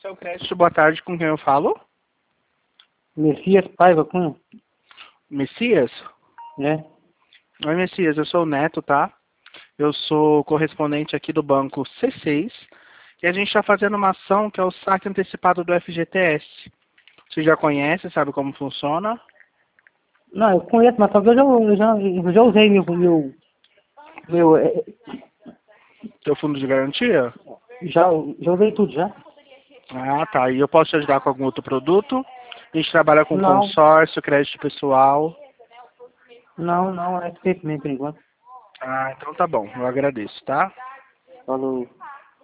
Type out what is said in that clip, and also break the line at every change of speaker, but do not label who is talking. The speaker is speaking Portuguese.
seu crédito, boa tarde, com quem eu falo?
Messias Paiva Cunha?
Messias?
É.
Oi, Messias, eu sou o Neto, tá? Eu sou correspondente aqui do banco C6 e a gente está fazendo uma ação que é o saque antecipado do FGTS. Você já conhece, sabe como funciona?
Não, eu conheço, mas só que eu já usei
Teu fundo de garantia?
já usei tudo já.
Ah, tá. E eu posso te ajudar com algum outro produto? A gente trabalha com
Não,
consórcio, crédito pessoal.
não, é feito mesmo por enquanto.
Ah, então tá bom. Eu agradeço, tá?
Falou.